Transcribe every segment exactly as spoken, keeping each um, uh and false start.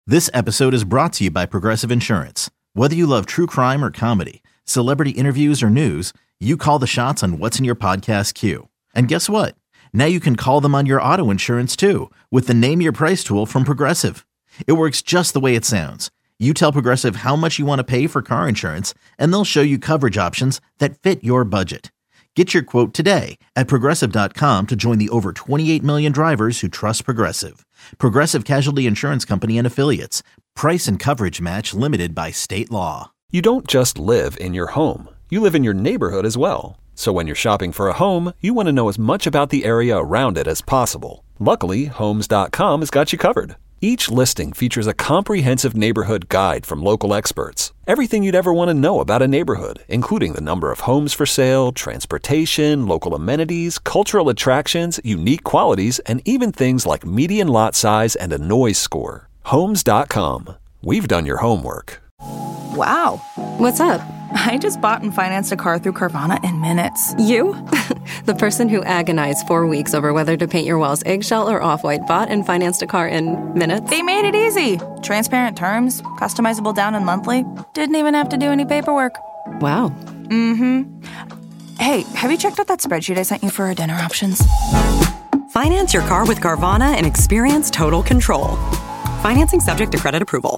This episode is brought to you by Progressive Insurance. Whether you love true crime or comedy, celebrity interviews or news, you call the shots on what's in your podcast queue. And guess what? Now you can call them on your auto insurance too with the Name Your Price tool from Progressive. It works just the way it sounds. You tell Progressive how much you want to pay for car insurance, and they'll show you coverage options that fit your budget. Get your quote today at Progressive dot com to join the over twenty-eight million drivers who trust Progressive. Progressive Casualty Insurance Company and Affiliates. Price and coverage match limited by state law. You don't just live in your home. You live in your neighborhood as well. So when you're shopping for a home, you want to know as much about the area around it as possible. Luckily, Homes dot com has got you covered. Each listing features a comprehensive neighborhood guide from local experts. Everything you'd ever want to know about a neighborhood, including the number of homes for sale, transportation, local amenities, cultural attractions, unique qualities, and even things like median lot size and a noise score. Homes dot com. We've done your homework. Wow. What's up? I just bought and financed a car through Carvana in minutes. You? The person who agonized four weeks over whether to paint your walls eggshell or off-white bought and financed a car in minutes? They made it easy. Transparent terms, customizable down and monthly. Didn't even have to do any paperwork. Wow. Mm-hmm. Hey, have you checked out that spreadsheet I sent you for our dinner options? Finance your car with Carvana and experience total control. Financing subject to credit approval.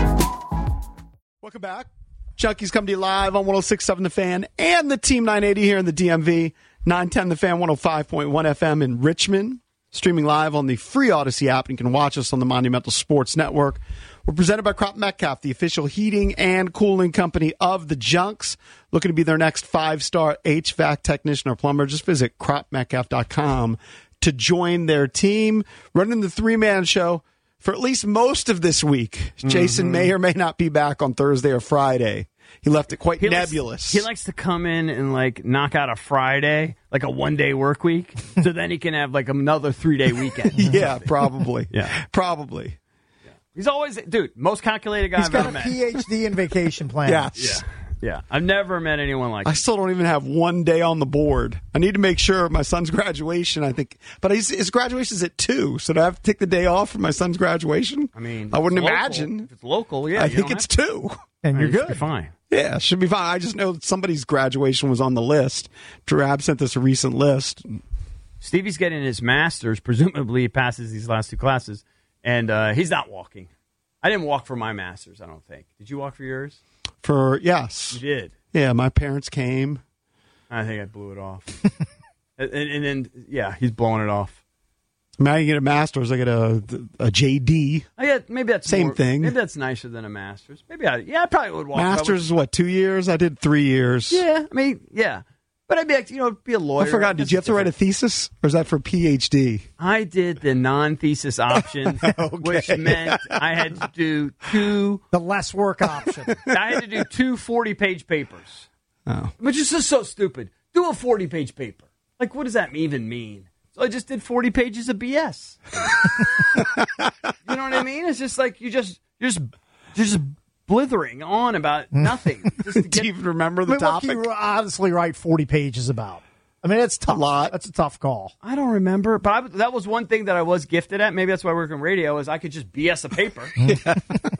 Welcome back. Junkies come to you live on one oh six point seven The Fan and the Team nine eighty here in the D M V. nine ten The Fan, one oh five point one F M in Richmond. Streaming live on the free Odyssey app. And you can watch us on the Monumental Sports Network. We're presented by Crop Metcalf, the official heating and cooling company of the Junks. Looking to be their next five-star H V A C technician or plumber. Just visit crop metcalf dot com to join their team. Running the three-man show for at least most of this week. Mm-hmm. Jason may or may not be back on Thursday or Friday. He left it quite he nebulous. Likes, he likes to come in and like knock out a Friday, like a one-day work week, so then he can have like another three-day weekend. Yeah, probably. yeah, probably. Yeah. He's always, dude, most calculated guy He's I've got ever a met. P H D in vacation plan. Yes. Yeah. Yeah, I've never met anyone like I him. still don't even have one day on the board. I need to make sure my son's graduation, I think. But his, his graduation's at two, so do I have to take the day off for my son's graduation? I mean, I wouldn't local. imagine. If it's local, yeah. I you think don't it's have to. two. And I you're mean, good. You're fine. Yeah, should be fine. I just know that somebody's graduation was on the list. Drab sent us a recent list. Stevie's getting his master's. Presumably, he passes these last two classes, and uh, he's not walking. I didn't walk for my master's, I don't think. Did you walk for yours? For, yes. You did? Yeah, my parents came. I think I blew it off. and, and then, yeah, he's blowing it off. Now you get a master's, I get a, a J D. I get, maybe that's Same more, thing. Maybe that's nicer than a master's. Maybe I, yeah, I probably would walk. Master's is what, two years? I did three years. Yeah, I mean, yeah. But I'd be, like, you know, be a lawyer. I forgot, did you have to write a thesis? Or is that for P H D? I did the non-thesis option, okay. which meant I had to do two. The less work option. I had to do two forty-page papers. Oh. Which is just so stupid. Do a forty-page paper. Like, what does that even mean? So I just did forty pages of B S. You know what I mean? It's just like you just you're just you're just blithering on about nothing. Just to get, Do you even remember the I mean, topic? What can you honestly write forty pages about? I mean, it's tough. A lot. That's a tough call. I don't remember, but I, that was one thing that I was gifted at. Maybe that's why I work in radio. Is I could just B S a paper. Yeah.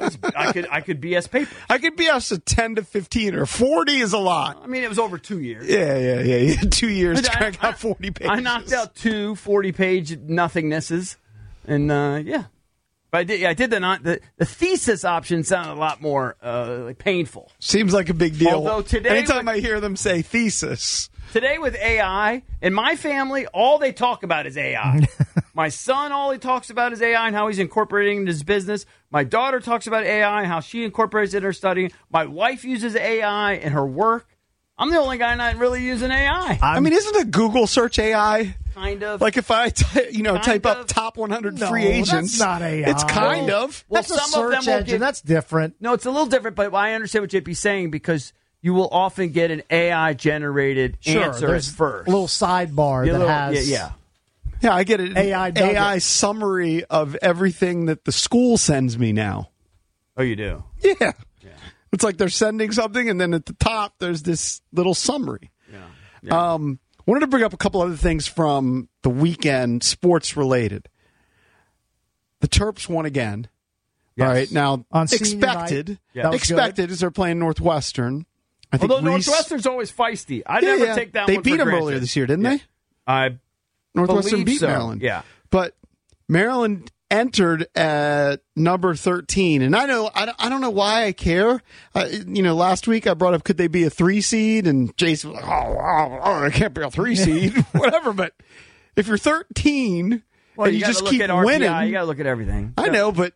I could I could B S paper. I could B S a ten to fifteen or forty is a lot. I mean, it was over two years. Yeah, yeah, yeah. yeah. Two years to I, crank I, out forty pages. I knocked out two forty-page nothingnesses, and uh, yeah. But I did. Yeah, I did the not the, the thesis option sounded a lot more uh, like painful. Seems like a big deal. Although today, anytime with, I hear them say thesis, today with A I in my family, all they talk about is A I. My son, all he talks about is A I and how he's incorporating it in his business. My daughter talks about A I and how she incorporates it in her studying. My wife uses A I in her work. I'm the only guy not really using A I. I mean, isn't a Google search A I? Kind of. Like if I, ty- you know, Kind type of. up top one hundred No, free agents. that's not A I. It's kind of. Well, That's a some of them search will engine. give- That's different. No, it's a little different, but I understand what J P's saying because you will often get an A I-generated Sure, answer there's at first. a little sidebar Yeah, that little- has. yeah, yeah. Yeah, I get it. A I A I nugget. summary of everything that the school sends me now. Oh, you do? Yeah. yeah. It's like they're sending something, and then at the top, there's this little summary. Yeah. yeah. Um, wanted to bring up a couple other things from the weekend, sports related. The Terps won again. Yes. All right, now On senior expected, night, yeah. that was expected is they're playing Northwestern. I think Although Reese, Northwestern's always feisty. I yeah, never yeah. take that they one beat for them granted. earlier this year, didn't Yeah. they? I Northwestern believe beat so. Maryland. Yeah. But Maryland entered at number thirteen, and I know I don't, I don't know why I care. Uh, you know, last week I brought up could they be a three seed, and Jason was like, oh, oh, oh it can't be a three seed, whatever. But if you're thirteen Well, and you, you, gotta just look keep at R P I, winning, you got to look at everything. I know, but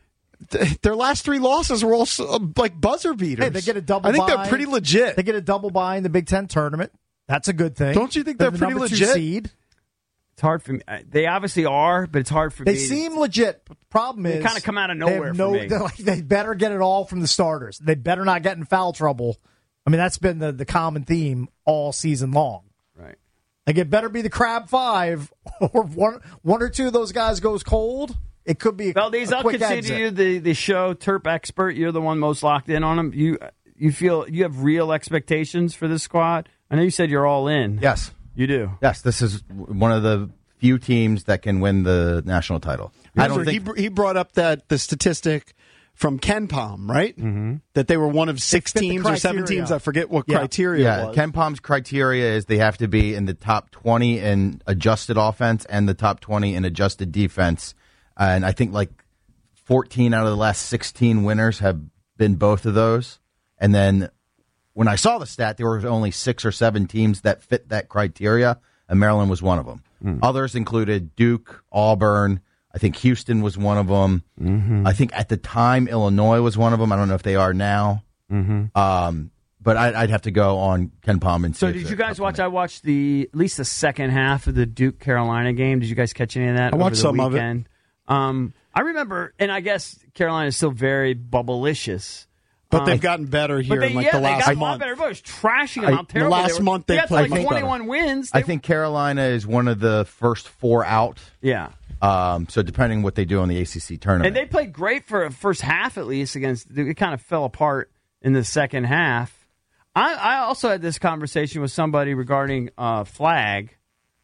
th- their last three losses were also uh, like buzzer beaters. Hey, they get a double I think bye. they're pretty legit. They get a double bye in the Big Ten tournament. That's a good thing. Don't you think they're the pretty number two legit? Seed. It's hard for me. They obviously are, but it's hard for They me. seem legit. But the problem They is kinda come out of they have nowhere for no, me. they're like, they better get it all from the starters. They better not get in foul trouble. I mean, that's been the, the common theme all season long. Right. Like, it better be the Crab Five, or one one or two of those guys goes cold. It could be a, Valdez, a I'll quick consider exit. you the, the show Terp expert. You're the one most locked in on them. You you feel you have real expectations for this squad? I know you said you're all in. Yes. You do. Yes, this is one of the few teams that can win the national title. I don't Remember, think he, he brought up that the statistic from Ken Palm, right? Mm-hmm. That they were one of six fit the teams or seven criteria. teams. I forget what Yeah. criteria yeah, was. Ken Palm's criteria is they have to be in the top twenty in adjusted offense and the top twenty in adjusted defense. And I think like fourteen out of the last sixteen winners have been both of those. And then when I saw the stat, there were only six or seven teams that fit that criteria, and Maryland was one of them. Mm. Others included Duke, Auburn. I think Houston was one of them. Mm-hmm. I think at the time Illinois was one of them. I don't know if they are now. Mm-hmm. Um, but I'd, I'd have to go on Ken Palm and see. So did you guys watch? I watched the at least the second half of the Duke Carolina game. Did you guys catch any of that? I watched over the some weekend? of it. Um, I remember, and I guess Carolina is still very bubblicious. But um, they've gotten better here but they, in like yeah, the they last got a lot month. better. Everybody was trashing them. I- How terrible the last they were. month they got to played like much twenty-one wins. I They- think Carolina is one of the first four out. yeah. Um, so depending what they do in the A C C tournament. And they played great for a first half, at least, against Duke. It kind of fell apart in the second half. I, I also had this conversation with somebody regarding uh, Flag,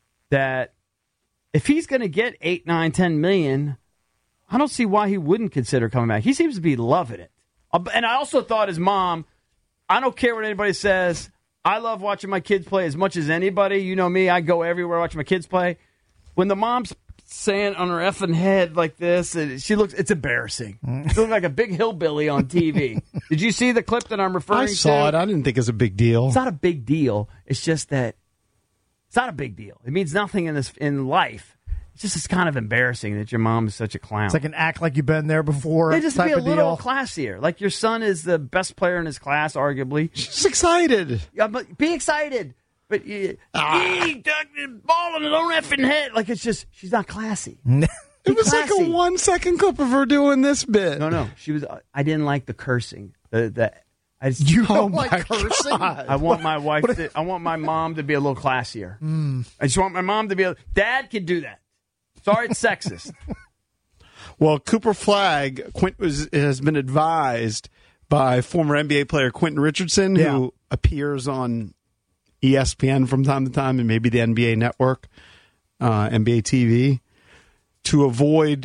that if he's going to get eight, nine, ten million, I don't see why he wouldn't consider coming back. He seems to be loving it. Uh, And I also thought his mom, I don't care what anybody says. I love watching my kids play as much as anybody. You know me. I go everywhere watching my kids play. When the mom's saying on her effing head like this, and she looks, it's embarrassing. She looks like a big hillbilly on T V. Did you see the clip that I'm referring I to? saw it. I didn't think it was a big deal. It's not a big deal. It's just that it's not a big deal. It means nothing in this in life. It's just it's kind of embarrassing that your mom is such a clown. It's like an act like you've been there before. Yeah, just to type be a of little deal. classier. Like your son is the best player in his class, arguably. She's excited. Yeah, but be excited. But you, Ah. he ducked the ball in his own effing head. Like it's just she's not classy. It was like classy. a one second clip of her doing this bit. No, no, she was. I didn't like the cursing. The the. I just, You Oh don't my like cursing? God. I want my wife. To, I want my mom to be a little classier. Mm. I just want my mom to be. A, Dad can do that. Sorry, it's sexist. Well, Cooper Flag Quint was, has been advised by former N B A player Quentin Richardson, Yeah. who appears on E S P N from time to time and maybe the N B A Network, uh, N B A T V, to avoid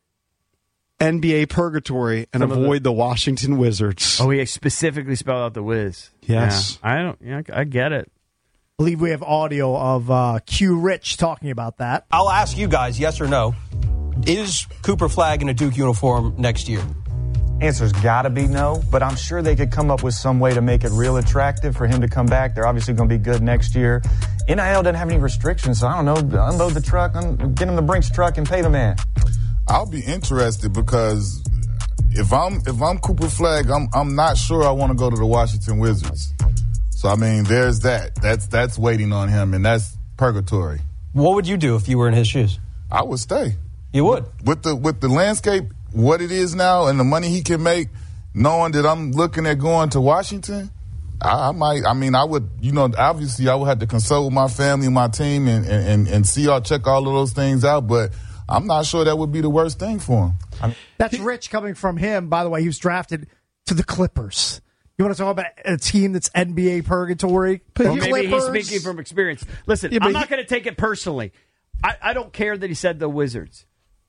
N B A purgatory and Some of avoid the, Washington Wizards. Oh, he specifically spelled out the whiz. Yes. Yeah, I don't. Yeah, I get it. I believe we have audio of uh, Q Rich talking about that. I'll ask you guys, yes or no. Is Cooper Flag in a Duke uniform next year? Answer's got to be no, but I'm sure they could come up with some way to make it real attractive for him to come back. They're obviously going to be good next year. N I L doesn't have any restrictions, so I don't know, unload the truck, un- get him the Brinks truck and pay the man. I'll be interested because if I'm if I'm Cooper Flag, I'm I'm not sure I want to go to the Washington Wizards. So I mean, there's that. That's that's waiting on him, and that's purgatory. What would you do if you were in his shoes? I would stay. You would? With the with the landscape, what it is now, and the money he can make, knowing that I'm looking at going to Washington, I, I might. I mean, I would. You know, obviously, I would have to consult with my family, my team, and and and see all check all of those things out. But I'm not sure that would be the worst thing for him. I mean, That's rich coming from him. By the way, he was drafted to the Clippers. You want to talk about a team that's N B A purgatory? Well, The maybe he's Clippers? speaking from experience. Listen, Yeah, but I'm not he- going to take it personally. I, I don't care that he said the Wizards.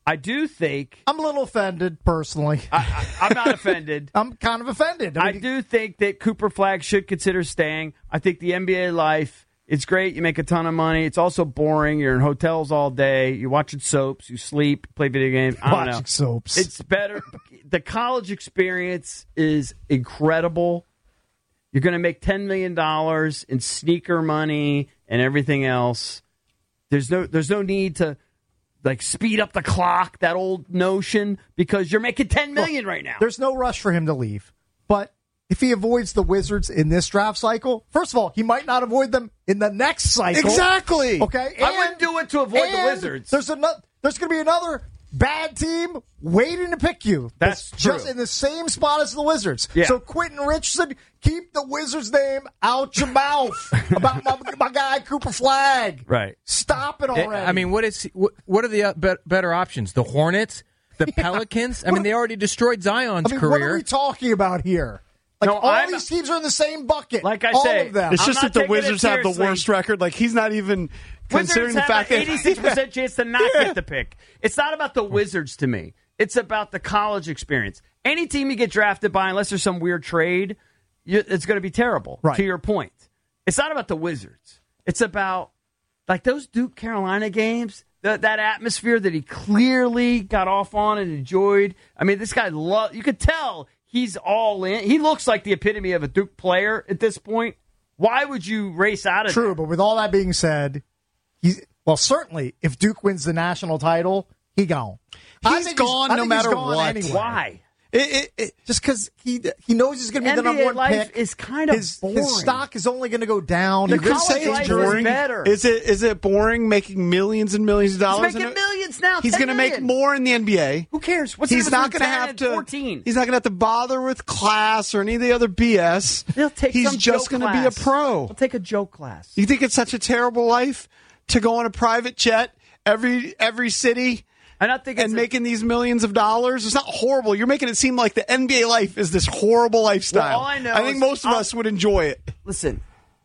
I do think I'm a little offended personally. I, I, I'm not offended. I'm kind of offended. I, I, mean, I do think that Cooper Flagg should consider staying. I think the N B A life, it's great. You make a ton of money. It's also boring. You're in hotels all day. You're watching soaps. You sleep. Play video games. I don't watching know. soaps. It's better. The college experience is incredible. You're going to make ten million dollars in sneaker money and everything else. There's no, there's no need to like speed up the clock, that old notion, because you're making ten million dollars right now. There's no rush for him to leave. But if he avoids the Wizards in this draft cycle, first of all, he might not avoid them in the next cycle. Exactly. Okay? I wouldn't do it to avoid the Wizards. There's another. There's going to be another bad team waiting to pick you. That's just true. in the same spot as the Wizards. Yeah. So Quentin Richardson, keep the Wizards name out your mouth about my, my guy Cooper Flagg. Right. Stop it already. I mean, what is what, what are the uh, be- better options? The Hornets, the yeah. Pelicans. I mean, they already destroyed Zion's I mean, career. What are we talking about here? Like, no, all I'm, these teams are in the same bucket. Like I all say, of them. It's just that the Wizards have the seriously. worst record. Like, he's not even considering Wizards the have fact an that eighty-six percent chance to not Yeah. get the pick. It's not about the Wizards to me. It's about the college experience. Any team you get drafted by, unless there's some weird trade, you, it's going to be terrible, right. to your point. It's not about the Wizards. It's about, like, those Duke Carolina games, the, that atmosphere that he clearly got off on and enjoyed. I mean, this guy, lo- you could tell he's all in. He looks like the epitome of a Duke player at this point. Why would you race out of True, that? but with all that being said, he's well, certainly if Duke wins the national title, he gone. He's gone he's, no matter gone what. Anyway. Why? It, it, it, Just because he he knows he's going to be the N B A number one life pick. is kind of his, boring. his stock is only going to go down. The You could college say life it's is boring. better. is it is it boring making millions and millions of dollars? He's making in it? millions now. He's going to make more in the N B A. Who cares? What's he's the not going to have to. fourteen? He's not going to have to bother with class or any of the other B S. He'll take he's some just going to be a pro. He'll take a joke class. You think it's such a terrible life to go on a private jet every every city? I don't think it's and a, making these millions of dollars. It's not horrible. You're making it seem like the N B A life is this horrible lifestyle. Well, all I know I think is most of I'll, us would enjoy it. Listen,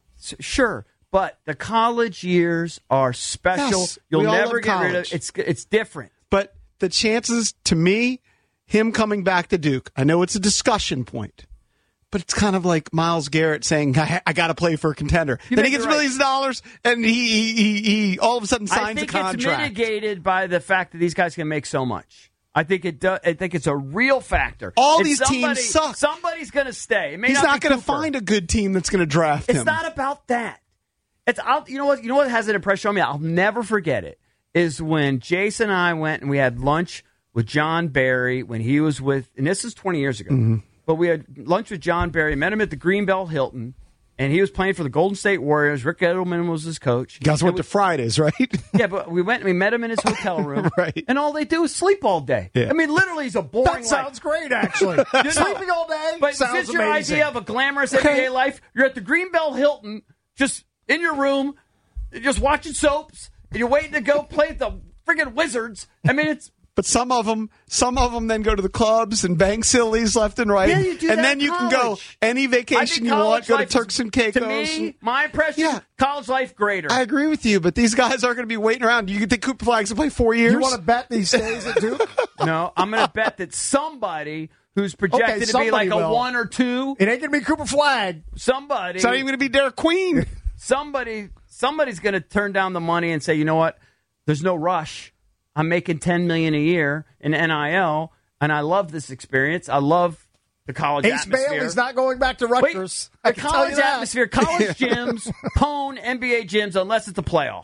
sure, but the college years are special. Yes, You'll we all never love get rid of college. it's. It's different. But the chances, to me, him coming back to Duke, I know it's a discussion point, but it's kind of like Myles Garrett saying, I, I got to play for a contender. You then he may be gets right. millions of dollars, and he, he, he, he all of a sudden I signs a think contract. it's mitigated by the fact that these guys can make so much. I think it does. I think it's a real factor. All If these somebody, teams suck. Somebody's going to stay. It may He's not, not be going to Cooper. find a good team that's going to draft It's him. not about that. It's I'll, you know what you know what has an impression on me. I'll never forget it. Is when Jason and I went and we had lunch with John Barry when he was with, and this is twenty years ago. Mm-hmm. But we had lunch with John Barry. Met him at the Greenbelt Hilton, and he was playing for the Golden State Warriors. Rick Edelman was his coach. You guys went to Fridays, right? Yeah, but we went and we met him in his hotel room. Right. And all they do is sleep all day. Yeah. I mean, literally, he's a boring That life. sounds great, actually. You know, Sleeping all day But sounds is this your amazing. idea of a glamorous N B A life? You're at the Greenbelt Hilton, just in your room, just watching soaps, and you're waiting to go play the friggin' Wizards. I mean, it's... But some of them, some of them then go to the clubs and bang sillies left and right. Yeah, you do and that then in you can go college. any I vacation think you want, college go to life Turks is, and Caicos. To me, my impression, Yeah. college life greater. I agree with you, but these guys aren't going to be waiting around. You think Cooper Flagg's going to play four years? You want to bet that he stays at Duke? No, I'm going to bet that somebody who's projected Okay, to be somebody like a will. one or two, It ain't going to be Cooper Flagg. somebody, It's not even going to be Derek Queen. somebody, somebody's going to turn down the money and say, you know what? There's no rush. I'm making ten million dollars a year in N I L, and I love this experience. I love the college Ace atmosphere. Bailey's not going back to Rutgers. Wait, I the can tell college you that. atmosphere, college gyms, pwn N B A gyms, unless it's a playoff.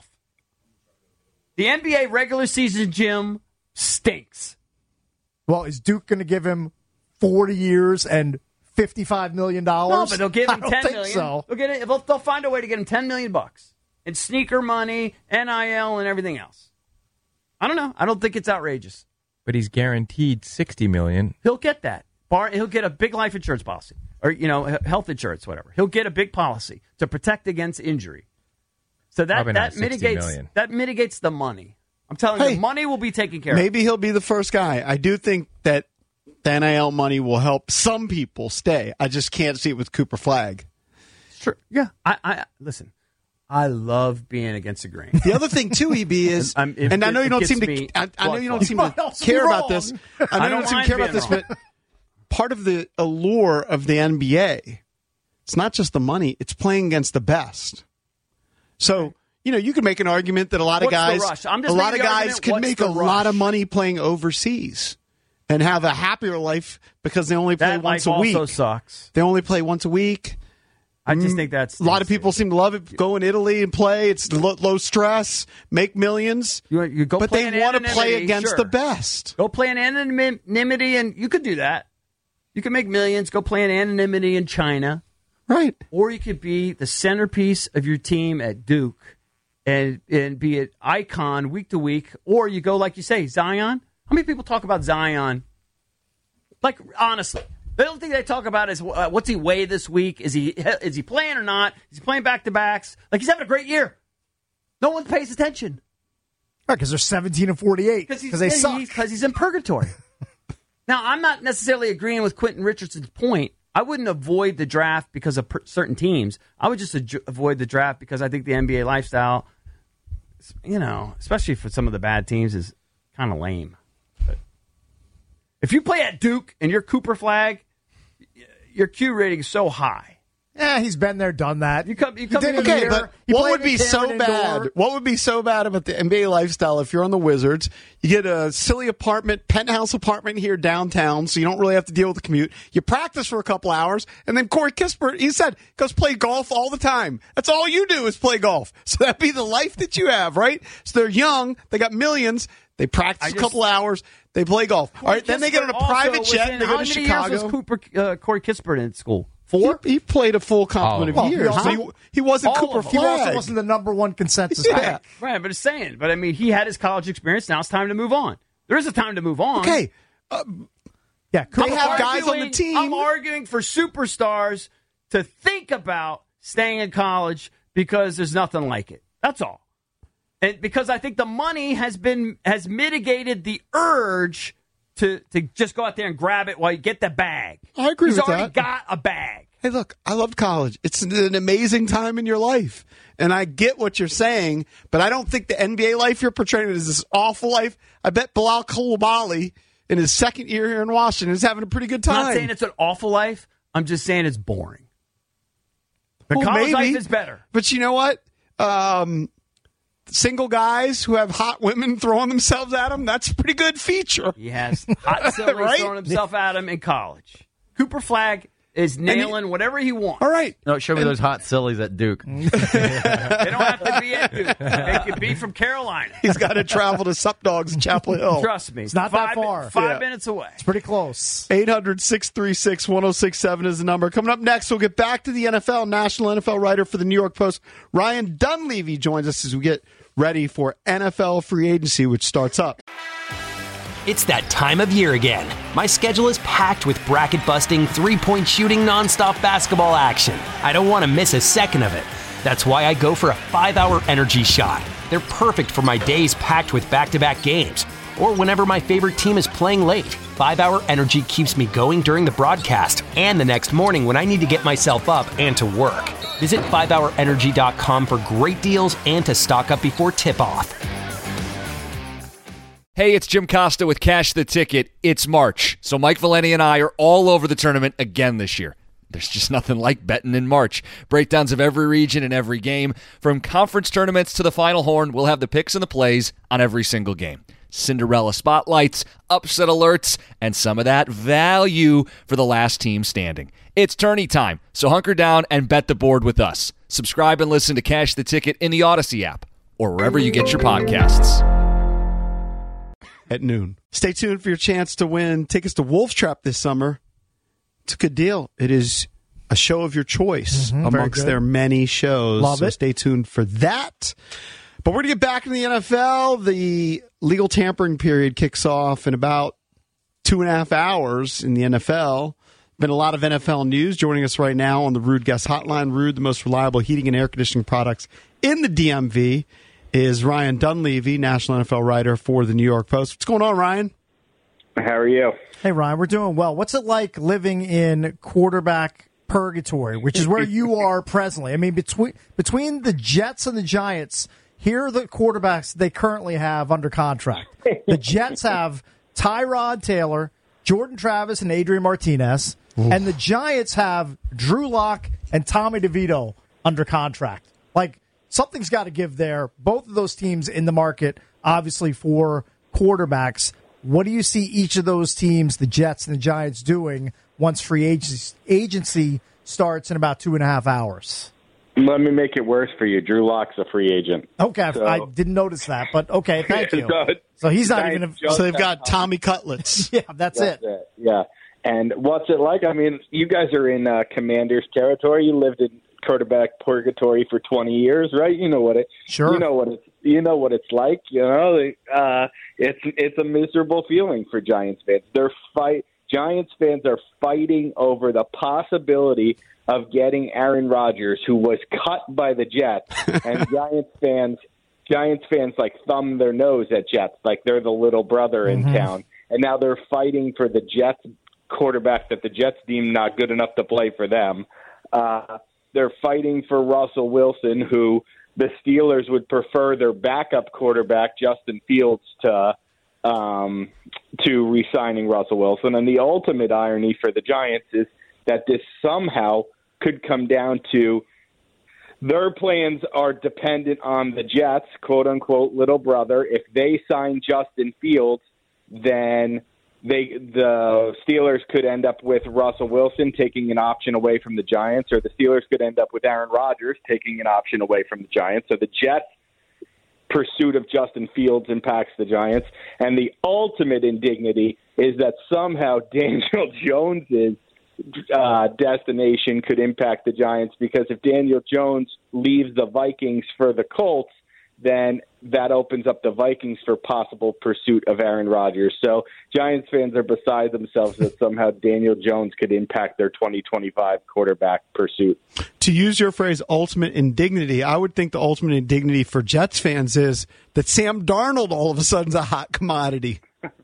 The N B A regular season gym stinks. Well, is Duke going to give him forty years and fifty-five million dollars? No, but they'll give him I don't ten think million. So. They'll get it. They'll, they'll find a way to get him ten million bucks in sneaker money, N I L, and everything else. I don't know. I don't think it's outrageous. But he's guaranteed sixty million dollars. He'll get that. Bar, he'll get a big life insurance policy, or you know, h- health insurance, whatever. He'll get a big policy to protect against injury. So that Probably not that sixty mitigates million. that mitigates the money. I'm telling Hey, you, money will be taken care Maybe he'll be the first guy. I do think that the N I L money will help some people stay. I just can't see it with Cooper Flagg. of. Sure. Yeah. I, I listen. I love being against the grain. The other thing too, E B, is, I'm- if and I it- know you it don't gets seem to, me I, I know you don't blood seem flow. to Might also care be about this. wrong. I know I you don't don't seem to mind care about being this, wrong. but part of the allure of the N B A, it's not just the money; it's playing against the best. So you know, you could make an argument that a lot of What's the guys, rush? I'm just a lot of making the guys argument, could what's make the a lot of rush? money playing overseas and have a happier life because they only play That once life a week. also sucks. They only play once a week. I just Mm, think that's a lot of people seem to love it. Go in Italy and play. It's low, low stress, make millions. You, you go but play they in want to play anonymity, against sure. the best. Go play in anonymity, and you could do that. You can make millions. Go play in anonymity in China, right? Or you could be the centerpiece of your team at Duke, and and be an icon week to week. Or you go like you say, Zion. How many people talk about Zion? Like honestly. The only thing they talk about is uh, what's he weigh this week? Is he is he playing or not? Is he playing back to backs? Like he's having a great year. No one pays attention Right, because they're seventeen and forty-eight. because Because they suck. Because he's in purgatory. Now I'm not necessarily agreeing with Quentin Richardson's point. I wouldn't avoid the draft because of per- certain teams. I would just ad- avoid the draft because I think the N B A lifestyle, you know, especially for some of the bad teams, is kind of lame. If you play at Duke and you're Cooper Flag, your Q rating is so high. Yeah, he's been there, done that. You come, you come in Okay, here. but He what played would at be so Cameron bad? Indoor. What would be so bad about the N B A lifestyle if you're on the Wizards? You get a silly apartment, penthouse apartment here downtown, so you don't really have to deal with the commute. You practice for a couple hours, and then Corey Kispert, he said, goes play golf all the time. That's all you do is play golf. So that'd be the life that you have, right? So they're young, they got millions, they practice just- a couple hours, they play golf. All right, then they get on a Kispert private also jet, was in- they go how to many Chicago. years was Cooper, uh, Corey Kispert in school? Four? He, he played a full complement Oh. of years. Well, So he, he wasn't all Cooper of them. He Flag. also wasn't the number one consensus Yeah. pick. Right, but it's saying. But I mean, he had his college experience. Now it's time to move on. There is a time to move on. Okay. Yeah, They I'm have guys on the arguing- team. I'm arguing for superstars to think about staying in college because there's nothing like it. That's all. And because I think the money has been has mitigated the urge to to just go out there and grab it while you get the bag. I agree He's with already that. got a bag. Hey, look, I loved college. It's an amazing time in your life. And I get what you're saying, but I don't think the N B A life you're portraying is this awful life. I bet Bilal Coulibaly in his second year here in Washington is having a pretty good I'm time. not saying it's an awful life. I'm just saying it's boring. The Well, college maybe, life is better. But you know what? Um, single guys who have hot women throwing themselves at them, that's a pretty good feature. He has hot silly Right? throwing himself at him in college. Cooper Flag is nailing whatever he wants. All right. No, show me those hot sillies at Duke. They don't have to be at Duke. They could be from Carolina. He's got to travel to Sup Dogs in Chapel Hill. Trust me. It's not five, that far. Five Yeah. minutes away. It's pretty close. eight hundred, six three six, one oh six seven is the number. Coming up next, we'll get back to the N F L. National N F L writer for the New York Post, Ryan Dunleavy, joins us as we get ready for N F L free agency, which starts up. It's that time of year again. My schedule is packed with bracket-busting, three-point shooting, nonstop basketball action. I don't want to miss a second of it. That's why I go for a five-hour energy shot. They're perfect for my days packed with back-to-back games, or whenever my favorite team is playing late. five-hour energy keeps me going during the broadcast and the next morning when I need to get myself up and to work. Visit five hour energy dot com for great deals and to stock up before tip-off. Hey, it's Jim Costa with Cash the Ticket. It's March, so Mike Valeni and I are all over the tournament again this year. There's just nothing like betting in March. Breakdowns of every region and every game. From conference tournaments to the Final Horn, we'll have the picks and the plays on every single game. Cinderella spotlights, upset alerts, and some of that value for the last team standing. It's tourney time, so hunker down and bet the board with us. Subscribe and listen to Cash the Ticket in the Odyssey app or wherever you get your podcasts. At noon. Stay tuned for your chance to win tickets to Wolf Trap this summer. It's a good deal. It is a show of your choice Mhm, very amongst good. their many shows. Love so it. stay tuned for that. But we're going to get back in the N F L. The legal tampering period kicks off in about two and a half hours in the N F L. Been a lot of N F L news. Joining us right now on the Rude Guest Hotline. Rude, the most reliable heating and air conditioning products in the D M V, is Ryan Dunleavy, national N F L writer for the New York Post. What's going on, Ryan? How are you? Hey, Ryan, we're doing well. What's it like living in quarterback purgatory, which is where you are presently. I mean, between between the Jets and the Giants, here are the quarterbacks they currently have under contract. The Jets have Tyrod Taylor, Jordan Travis, and Adrian Martinez, Oof. and the Giants have Drew Lock and Tommy DeVito under contract. Like, something's got to give there. Both of those teams in the market, obviously, for quarterbacks. What do you see each of those teams, the Jets and the Giants, doing once free agency, agency starts in about two and a half hours? Let me make it worse for you. Drew Lock's a free agent. Okay, so. I didn't notice that, but okay, thank you. so, so he's not even. A, so they've got Tommy Cutlets. yeah, that's, that's it. it. Yeah, and what's it like? I mean, you guys are in uh, Commanders territory. You lived in quarterback purgatory for twenty years, right? You know what it. Sure. You know what it's. You know what it's like. You know, uh, it's it's a miserable feeling for Giants fans. They're fight. Giants fans are fighting over the possibility of getting Aaron Rodgers, who was cut by the Jets, and Giants fans, Giants fans like thumb their nose at Jets, like they're the little brother in mm-hmm. town, and now they're fighting for the Jets quarterback that the Jets deem not good enough to play for them. Uh, they're fighting for Russell Wilson, who the Steelers would prefer their backup quarterback, Justin Fields, to um, to re-signing Russell Wilson. And the ultimate irony for the Giants is that this somehow could come down to their plans are dependent on the Jets, quote-unquote, little brother. If they sign Justin Fields, then they the Steelers could end up with Russell Wilson taking an option away from the Giants, or the Steelers could end up with Aaron Rodgers taking an option away from the Giants. So the Jets' pursuit of Justin Fields impacts the Giants. And the ultimate indignity is that somehow Daniel Jones's uh, destination could impact the Giants, because if Daniel Jones leaves the Vikings for the Colts, then that opens up the Vikings for possible pursuit of Aaron Rodgers. So Giants fans are beside themselves that somehow Daniel Jones could impact their twenty twenty-five quarterback pursuit. To use your phrase, ultimate indignity, I would think the ultimate indignity for Jets fans is that Sam Darnold all of a sudden is a hot commodity.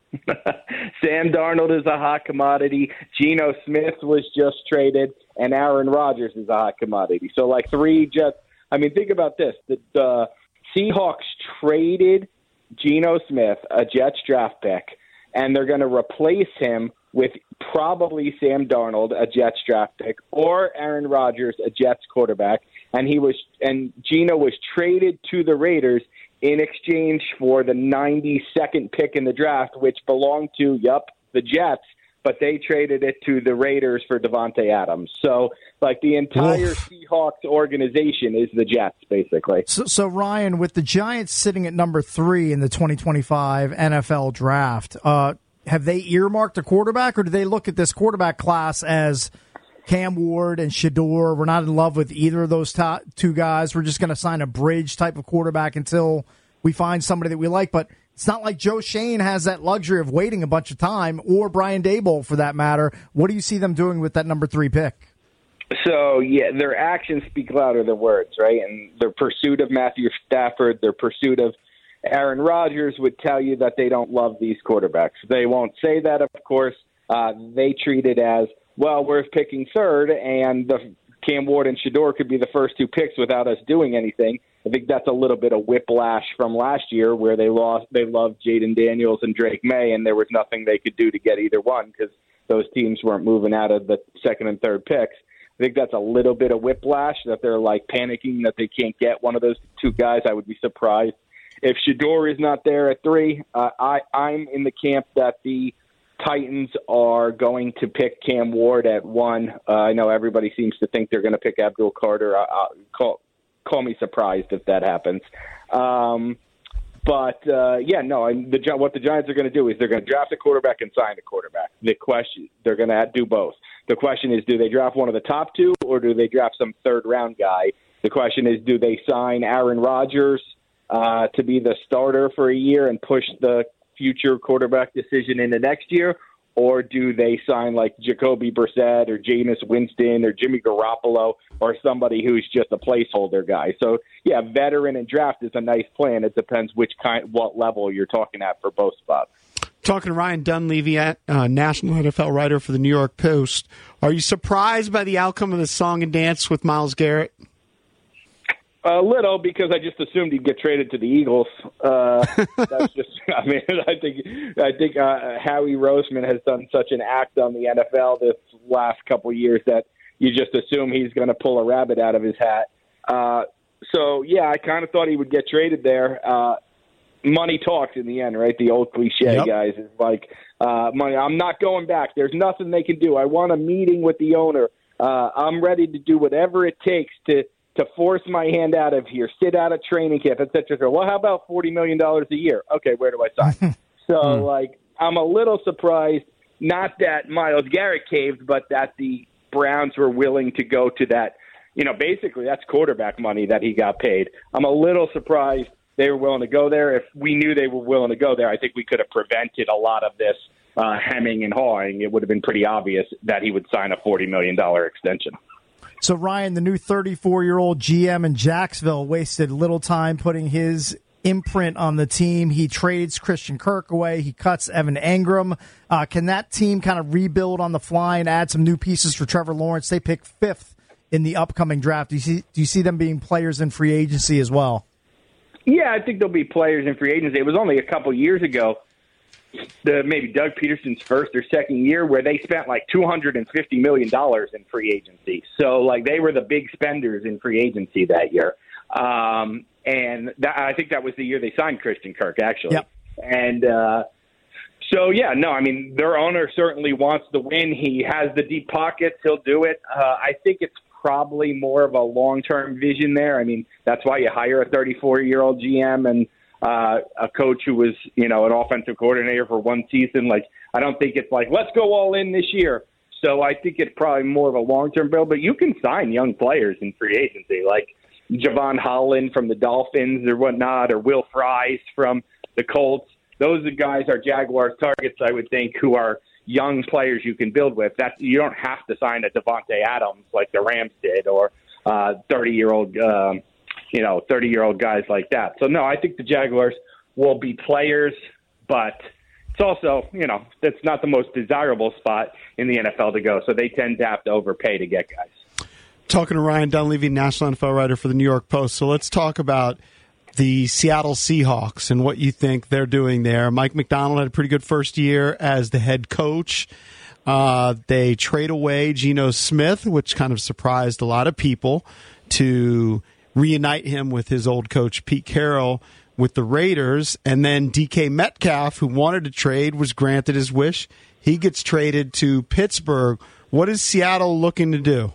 Sam Darnold is a hot commodity. Geno Smith was just traded, and Aaron Rodgers is a hot commodity. So, like, three Jets. I mean, think about this. The uh, Seahawks traded Geno Smith, a Jets draft pick, and they're going to replace him with probably Sam Darnold, a Jets draft pick, or Aaron Rodgers, a Jets quarterback. And he was, and Geno was traded to the Raiders in exchange for the ninety-second pick in the draft, which belonged to, yup, the Jets, but they traded it to the Raiders for Devontae Adams. So, like, the entire Oof. Seahawks organization is the Jets, basically. So, so, Ryan, with the Giants sitting at number three in the twenty twenty-five N F L draft, uh, have they earmarked a quarterback, or do they look at this quarterback class as Cam Ward and Shedeur? We're not in love with either of those top two guys. We're just going to sign a bridge type of quarterback until we find somebody that we like. But it's not like Joe Shane has that luxury of waiting a bunch of time, or Brian Daboll for that matter. What do you see them doing with that number three pick? So, yeah, their actions speak louder than words, right? And their pursuit of Matthew Stafford, their pursuit of Aaron Rodgers would tell you that they don't love these quarterbacks. They won't say that, of course. Uh, they treat it as, well, we're picking third, and the Cam Ward and Shedeur could be the first two picks without us doing anything. I think that's a little bit of whiplash from last year, where they lost. They loved Jaden Daniels and Drake May, and there was nothing they could do to get either one because those teams weren't moving out of the second and third picks. I think that's a little bit of whiplash, that they're like panicking that they can't get one of those two guys. I would be surprised if Shedeur is not there at three. Uh, I, I'm in the camp that the Titans are going to pick Cam Ward at one. Uh, I know everybody seems to think they're going to pick Abdul Carter. I, I, call, call me surprised if that happens. Um, but, uh, yeah, no, I, the, what the Giants are going to do is they're going to draft a quarterback and sign a quarterback. The question, they're going to do both. The question is, do they draft one of the top two, or do they draft some third-round guy? The question is, do they sign Aaron Rodgers uh, to be the starter for a year and push the future quarterback decision into next year, or do they sign like Jacoby Brissett or Jameis Winston or Jimmy Garoppolo or somebody who's just a placeholder guy? So, yeah, veteran and draft is a nice plan. It depends which kind, what level you're talking at for both spots. Talking to Ryan Dunleavy, uh, national N F L writer for the New York Post. Are you surprised by the outcome of the song and dance with Myles Garrett? A little, because I just assumed he'd get traded to the Eagles. Uh, that's just, I mean, I think I think uh, Howie Roseman has done such an act on the N F L this last couple of years that you just assume he's going to pull a rabbit out of his hat. Uh, so, yeah, I kind of thought he would get traded there. Uh, money talks in the end, right? The old cliche, yep. guys. It's like, uh, money. I'm not going back. There's nothing they can do. I want a meeting with the owner. Uh, I'm ready to do whatever it takes to to force my hand out of here, sit out of training camp, et cetera. Well, how about forty million dollars a year? Okay, where do I sign? so, mm. like, I'm a little surprised, not that Myles Garrett caved, but that the Browns were willing to go to that. You know, basically, that's quarterback money that he got paid. I'm a little surprised they were willing to go there. If we knew they were willing to go there, I think we could have prevented a lot of this uh, hemming and hawing. It would have been pretty obvious that he would sign a forty million dollars extension. So, Ryan, the new thirty-four-year-old G M in Jacksonville wasted little time putting his imprint on the team. He trades Christian Kirk away. He cuts Evan Engram. Uh, can that team kind of rebuild on the fly and add some new pieces for Trevor Lawrence? They pick fifth in the upcoming draft. Do you see, do you see them being players in free agency as well? Yeah, I think there'll be players in free agency. It was only a couple years ago, the maybe Doug Peterson's first or second year, where they spent like two hundred fifty million dollars in free agency. So, like, they were the big spenders in free agency that year. Um, and that, I think that was the year they signed Christian Kirk, actually. Yep. And uh, so, yeah, no, I mean, their owner certainly wants to win. He has the deep pockets. He'll do it. Uh, I think it's probably more of a long-term vision there. I mean, that's why you hire a thirty-four-year-old G M and uh, a coach who was, you know, an offensive coordinator for one season. Like, I don't think it's like, let's go all in this year. So I think it's probably more of a long-term build. But you can sign young players in free agency, like Javon Holland from the Dolphins or whatnot, or Will Fries from the Colts. Those are guys are Jaguars targets, I would think, who are young players you can build with. That you don't have to sign a Devontae Adams like the Rams did, or uh, thirty-year-old, um, you know, thirty-year-old guys like that. So no, I think the Jaguars will be players, but it's also, you know, that's not the most desirable spot in the N F L to go. So they tend to have to overpay to get guys. Talking to Ryan Dunleavy, national N F L writer for the New York Post. So let's talk about the Seattle Seahawks and what you think they're doing there. Mike McDonald had a pretty good first year as the head coach. Uh, they trade away Geno Smith, which kind of surprised a lot of people, to reunite him with his old coach Pete Carroll with the Raiders. And then D K Metcalf, who wanted to trade, was granted his wish. He gets traded to Pittsburgh. What is Seattle looking to do?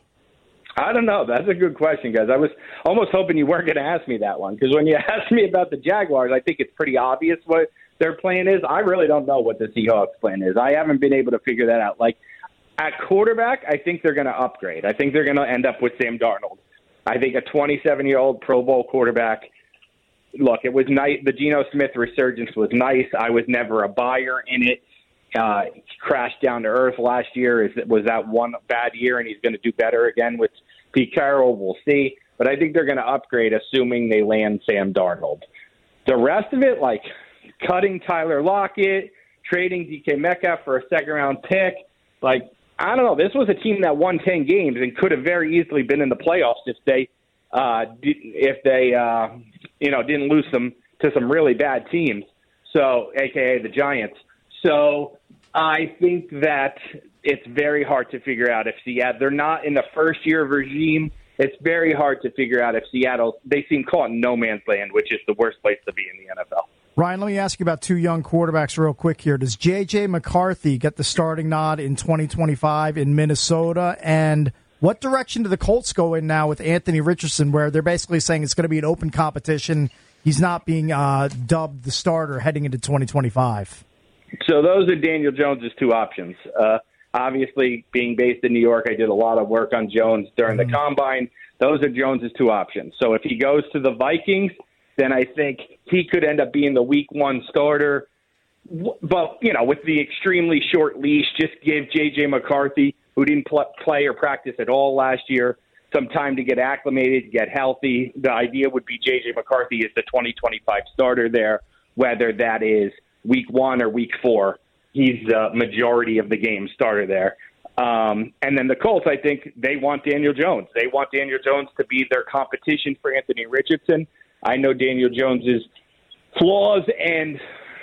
I don't know. That's a good question, guys. I was almost hoping you weren't going to ask me that one, because when you asked me about the Jaguars, I think it's pretty obvious what their plan is. I really don't know what the Seahawks plan is. I haven't been able to figure that out. Like, at quarterback, I think they're going to upgrade. I think they're going to end up with Sam Darnold. I think a twenty-seven-year-old Pro Bowl quarterback. Look, it was nice. The Geno Smith resurgence was nice. I was never a buyer in it. Uh, crashed down to earth last year. Is was that one bad year, and he's going to do better again with Pete Carroll? We'll see. But I think they're going to upgrade, assuming they land Sam Darnold. The rest of it, like cutting Tyler Lockett, trading D K Metcalf for a second-round pick, like, I don't know. This was a team that won ten games and could have very easily been in the playoffs if they, uh, if they, uh, you know, didn't lose them to some really bad teams. So, A K A the Giants. So I think that it's very hard to figure out if Seattle, they're not in the first year of regime. It's very hard to figure out if Seattle, they seem caught in no man's land, which is the worst place to be in the N F L. Ryan, let me ask you about two young quarterbacks real quick here. Does J J McCarthy get the starting nod in twenty twenty-five in Minnesota? And what direction do the Colts go in now with Anthony Richardson, where they're basically saying it's going to be an open competition? He's not being uh, dubbed the starter heading into twenty twenty-five. So those are Daniel Jones' two options. Uh, obviously, being based in New York, I did a lot of work on Jones during the Combine. Those are Jones' two options. So if he goes to the Vikings, then I think he could end up being the week one starter. But, you know, with the extremely short leash, just give J J McCarthy, who didn't pl- play or practice at all last year, some time to get acclimated, get healthy. The idea would be J J McCarthy is the twenty twenty-five starter there, whether that is week one or week four. he's the majority of the game starter there. Um, and then the Colts, I think they want Daniel Jones. They want Daniel Jones to be their competition for Anthony Richardson. I know Daniel Jones's flaws and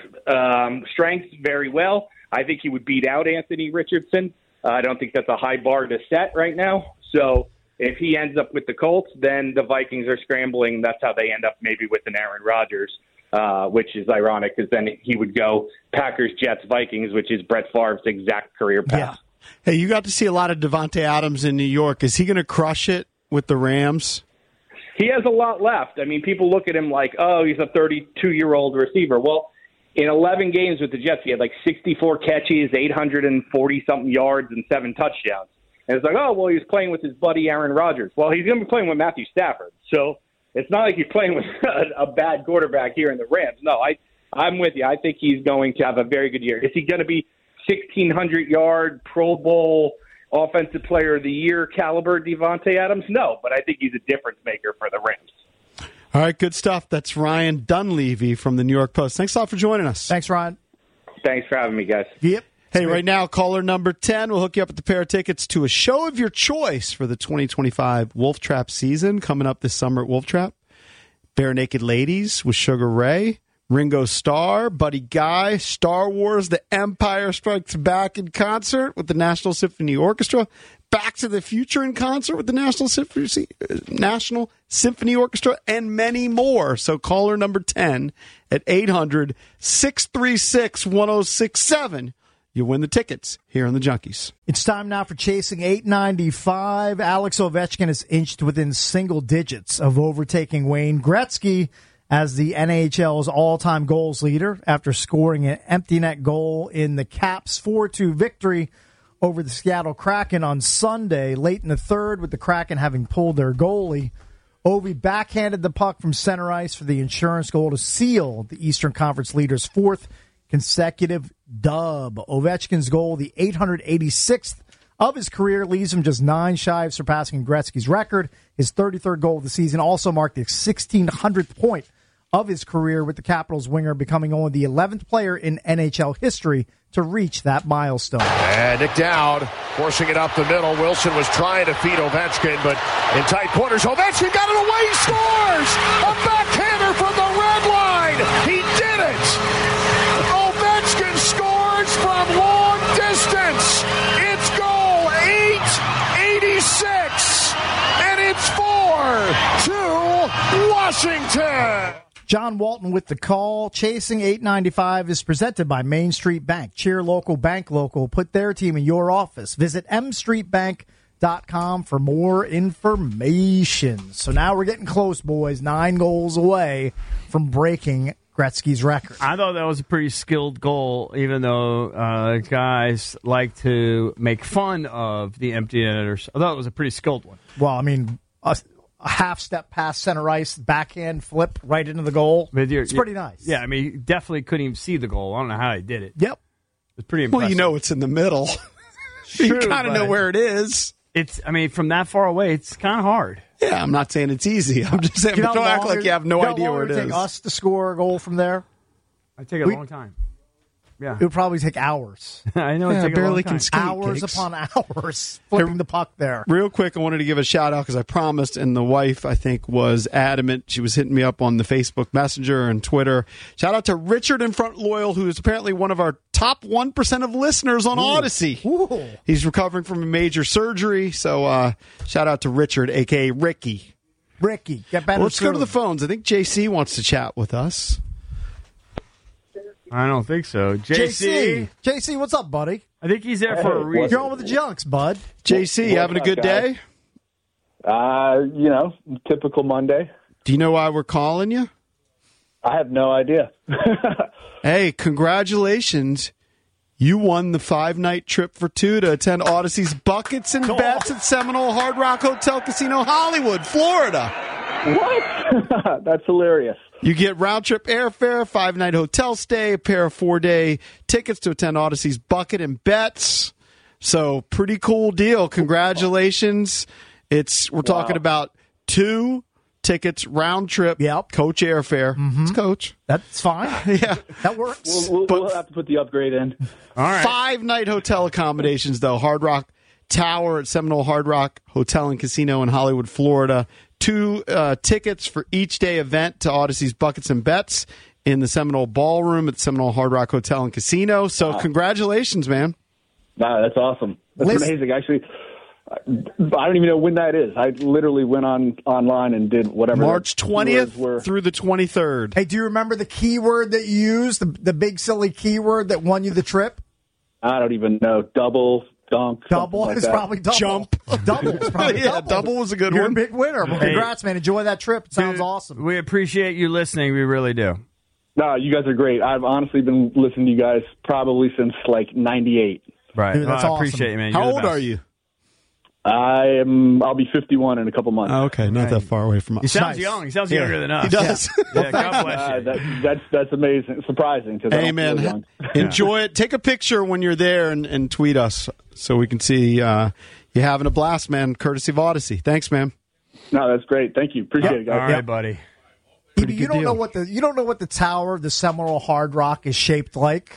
um, strengths very well. I think he would beat out Anthony Richardson. Uh, I don't think that's a high bar to set right now. So if he ends up with the Colts, then the Vikings are scrambling. That's how they end up maybe with an Aaron Rodgers, uh, which is ironic because then he would go Packers, Jets, Vikings, which is Brett Favre's exact career path. Yeah. Hey, you got to see a lot of Devontae Adams in New York. Is he going to crush it with the Rams? He has a lot left. I mean, people look at him like, oh, he's a thirty-two-year-old receiver. Well, in eleven games with the Jets, he had like sixty-four catches, eight hundred forty-something yards, and seven touchdowns. And it's like, oh, well, he's playing with his buddy Aaron Rodgers. Well, he's going to be playing with Matthew Stafford. So it's not like he's playing with a, a bad quarterback here in the Rams. No, I, I'm with you. I think he's going to have a very good year. Is he going to be sixteen hundred yard Pro Bowl Offensive Player of the Year caliber Devontae Adams? No, but I think he's a difference maker for the Rams. All right, good stuff. That's Ryan Dunleavy from the New York Post. Thanks a lot for joining us. Thanks, Ryan. Thanks for having me, guys. Yep. Hey, right now, caller number ten will hook you up with a pair of tickets to a show of your choice for the twenty twenty-five Wolf Trap season coming up this summer at Wolf Trap. Bare Naked Ladies with Sugar Ray, Ringo Starr, Buddy Guy, Star Wars, The Empire Strikes Back in concert with the National Symphony Orchestra, Back to the Future in concert with the National Symphony, National Symphony Orchestra, and many more. So caller number ten at eight hundred, six three six, one oh six seven. You win the tickets here on the Junkies. It's time now for Chasing eight ninety-five. Alex Ovechkin is inched within single digits of overtaking Wayne Gretzky as the N H L's all-time goals leader after scoring an empty net goal in the Caps four two victory over the Seattle Kraken on Sunday, late in the third, with the Kraken having pulled their goalie. Ovi backhanded the puck from center ice for the insurance goal to seal the Eastern Conference leaders' fourth consecutive dub. Ovechkin's goal, the eight hundred eighty-sixth of his career, leaves him just nine shy of surpassing Gretzky's record. His thirty-third goal of the season also marked the sixteen hundredth point of his career, with the Capitals winger becoming only the eleventh player in N H L history to reach that milestone. And Nick Dowd forcing it up the middle. Wilson was trying to feed Ovechkin, but in tight quarters, Ovechkin got it away. He scores! A backhander from the red line. He did it! Ovechkin scores from long distance. It's goal eight eighty-six, and it's four to Washington. John Walton with the call. Chasing eight ninety-five is presented by Main Street Bank. Cheer local, bank local. Put their team in your office. Visit m street bank dot com for more information. So now we're getting close, boys. Nine goals away from breaking Gretzky's record. I thought that was a pretty skilled goal, even though uh, guys like to make fun of the empty netters. I thought it was a pretty skilled one. Well, I mean, a, a half step past center ice, backhand flip right into the goal. It's pretty nice. Yeah, I mean, he definitely couldn't even see the goal. I don't know how he did it. Yep. It's pretty impressive. Well, you know it's in the middle. You kind of know where it is. It's, I mean, from that far away, it's kind of hard. Yeah, I'm not saying it's easy. I'm just saying, don't act like you have no idea where it is. Take us to score a goal from there. It'd take a we, long time. Yeah, it would probably take hours. I know. Yeah, it take barely a long can time. skate. Hours Cakes. upon hours flipping the puck there. Real quick, I wanted to give a shout out because I promised, and the wife, I think, was adamant. She was hitting me up on the Facebook Messenger and Twitter. Shout out to Richard in Front Loyal, who is apparently one of our top one percent of listeners on Ooh. Odyssey. Ooh. He's recovering from a major surgery, so uh, shout out to Richard, a k a. Ricky. Ricky, get better Well, let's soon. go to the phones. I think J C wants to chat with us. I don't think so. J C. J C, J C, what's up, buddy? I think he's there for a reason. You're on with the Junks, bud. J C, you having a good day? Uh, you know, typical Monday. Do you know why we're calling you? I have no idea. Hey, congratulations. You won the five-night trip for two to attend Odyssey's Buckets and Bets at Seminole Hard Rock Hotel Casino, Hollywood, Florida. What? That's hilarious. You get round-trip airfare, five-night hotel stay, a pair of four-day tickets to attend Odyssey's Bucket and Bets. So, pretty cool deal. Congratulations. It's We're talking Wow. about two tickets, round trip, yep. coach airfare. Mm-hmm. It's coach. That's fine. Yeah. That works. We'll, we'll, But- we'll have to put the upgrade in. All right. Five night hotel accommodations, though. Hard Rock Tower at Seminole Hard Rock Hotel and Casino in Hollywood, Florida. Two uh, tickets for each day event to Odyssey's Buckets and Bets in the Seminole Ballroom at Seminole Hard Rock Hotel and Casino. So, Wow. congratulations, man. Wow, that's awesome. That's Listen- amazing. Actually, I don't even know when that is. I literally went on online and did whatever. March the twentieth keywords were. through the twenty-third. Hey, do you remember the keyword that you used, the, the big silly keyword that won you the trip? I don't even know. Double, dunk. Double like is that. probably double. Jump. Double is probably Yeah, double. double was a good You're one. a big winner. Well, Hey. congrats, man. Enjoy that trip. It sounds Dude, awesome. We appreciate you listening. We really do. No, you guys are great. I've honestly been listening to you guys probably since like ninety-eight. Right. Dude, that's Well, I awesome. appreciate you, man. How You're the old best. are you? I am. I'll be fifty-one in a couple months. Oh, okay, not that far away from us. He sounds Nice. young. He sounds Yeah. younger than us. He does. Yeah, yeah God bless Uh, you. that, that's that's amazing, surprising. Cause I Hey, don't man, feel young. enjoy it. Take a picture when you're there and, and tweet us so we can see uh, you having a blast, man, courtesy of Odyssey. Thanks, man. No, that's great. Thank you. Appreciate it, All guys. right, buddy. Pretty you good don't deal. know what the you don't know what the tower of the Seminole Hard Rock is shaped like.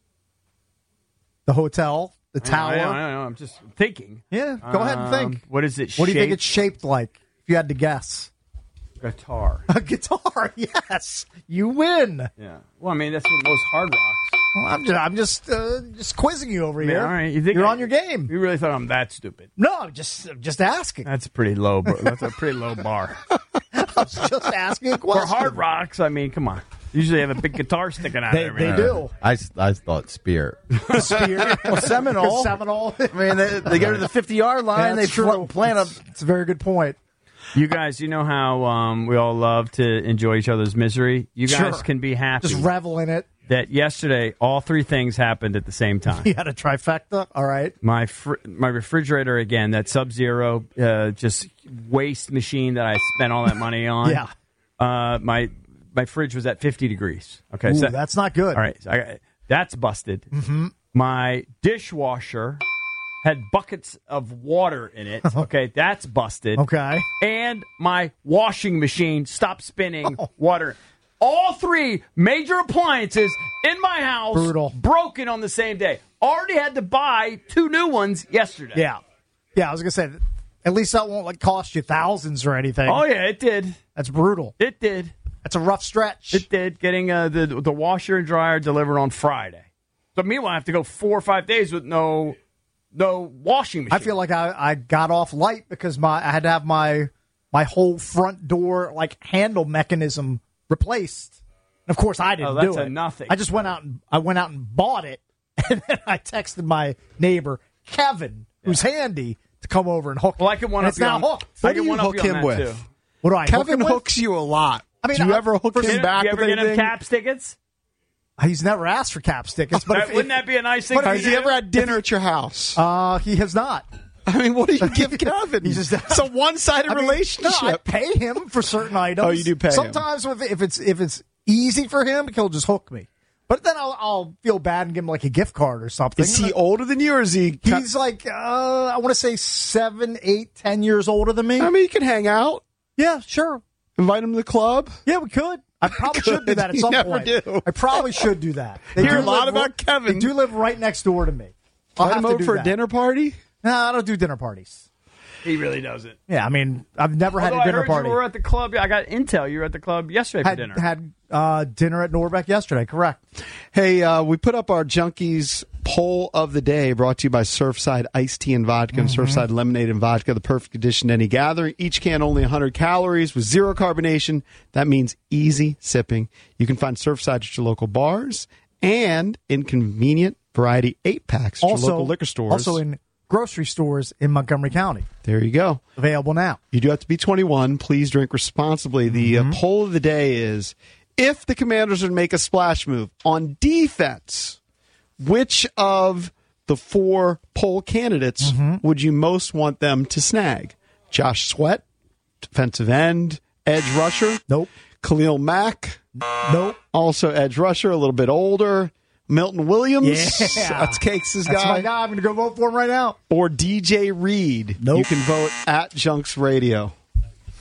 The hotel, the tower. I know, I know, I know. I'm just thinking. Yeah, go ahead and Um, think. What is it? What do you think shaped? it's shaped like? If you had to guess, Guitar. a guitar. Yes, you win. Yeah. Well, I mean, that's what most hard rocks. Well, I'm just, I'm just, uh, just quizzing you over I mean, here. all right. You think You're I- on your game. You really thought I'm that stupid? No, I'm just, I'm just asking. That's pretty low. Bro. That's a pretty low bar. I was just asking a For question. hard rocks, I mean, come on. Usually have a big guitar sticking out. They- every they now do. and then. I, I thought Spear. Spear. Well, Seminole. Seminole. I mean, they, they go to the fifty-yard line. Yeah, they that's fl- true. plant a It's a very good point. You guys, you know how um, we all love to enjoy each other's misery. You guys Sure. can be happy Just revel in it. that yesterday all three things happened at the same time. You had a trifecta. All right. My fr- my refrigerator again, that Sub Zero, uh, just waste machine that I spent all that money on. Yeah. Uh, my my fridge was at fifty degrees. Okay, Ooh, so that's not good. all right, so I, that's busted. Mm-hmm. My dishwasher had buckets of water in it. Okay, that's busted. Okay. And my washing machine stopped spinning water. All three major appliances in my house Brutal. broken on the same day. Already had to buy two new ones yesterday. Yeah. Yeah, I was gonna say, at least that won't like cost you thousands or anything. Oh yeah, it did. That's brutal. It did. That's a rough stretch. It did. Getting uh, the the washer and dryer delivered on Friday. So meanwhile, I have to go four or five days with no no washing machine. I feel like I, I got off light because my I had to have my my whole front door like handle mechanism replaced. And of course, I didn't Oh, that's do a it. nothing. I just went out and I went out and bought it, and then I texted my neighbor Kevin, who's handy, to come over and hook. Well, I can one and up it's you now on- hooked. I What can do you one up hook you on him that, with? too. What do I? hook Kevin him with? hooks you a lot. I mean, do you I- ever hook for- him You, back you ever with get him anything? Caps tickets? He's never asked for Caps tickets, but That- if, wouldn't if- that be a nice thing? but for if Has you he to ever do? had dinner at your house? Uh, he has not. I mean, what do you give Kevin? He's just- it's a one-sided I mean, relationship. No, I pay him for certain items. Oh, you do pay him. Sometimes with if it's if it's easy for him, he'll just hook me. But then I'll, I'll feel bad and give him like a gift card or something. Is he older than you, or is he? He's like uh, I want to say seven, eight, ten years older than me. I mean, you can hang out. Yeah, sure. Invite him to the club. Yeah, we could. I probably should do that at You some never point. do. I probably should do that. They Hear do a lot live about ri- Kevin. They do live right next door to me. I'll Invite have him to over do for that. a dinner party. No, I don't do dinner parties. He really doesn't. Yeah, I mean, I've never had Although a dinner I heard party. you were at the club. I got intel. You were at the club yesterday had for dinner. had uh, dinner at Norbeck yesterday. Correct. Hey, uh, we put up our Junkies poll of the day, brought to you by Surfside Iced Tea and Vodka and Mm-hmm. Surfside Lemonade and Vodka, the perfect addition to any gathering. Each can only one hundred calories with zero carbonation. That means easy sipping. You can find Surfside at your local bars and in convenient variety eight packs at Also, your local liquor stores. Also in grocery stores in Montgomery County. There you go. Available now. You do have to be twenty-one. Please drink responsibly. The uh, poll of the day is, if the Commanders would make a splash move on defense, which of the four poll candidates would you most want them to snag? Josh Sweat, defensive end, edge rusher? Nope. Khalil Mack? Nope. Also edge rusher, a little bit older. Milton Williams? Yeah. That's Cakes' That's guy. my guy. I'm going to go vote for him right now. Or D J Reed? Nope. You can vote at Junks Radio.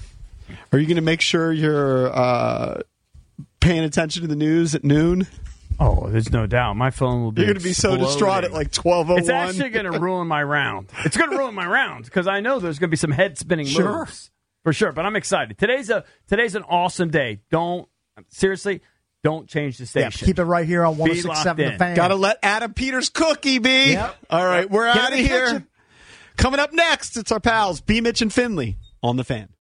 Are you going to make sure you're uh, paying attention to the news at noon? Oh, there's no doubt. My phone will be. You're going to be so distraught at like twelve oh one. It's actually going to ruin my round. It's going to ruin my round because I know there's going to be some head spinning Sure. moves for sure. But I'm excited. Today's a today's an awesome day. Don't seriously. Don't change the Yeah, station. keep it right here on Be one oh six point seven locked The in. Fan. Got to let Adam Peters cook, E B. Yep. All right, we're Get out in of the here. kitchen. Coming up next, it's our pals B. Mitch and Finley on the Fan.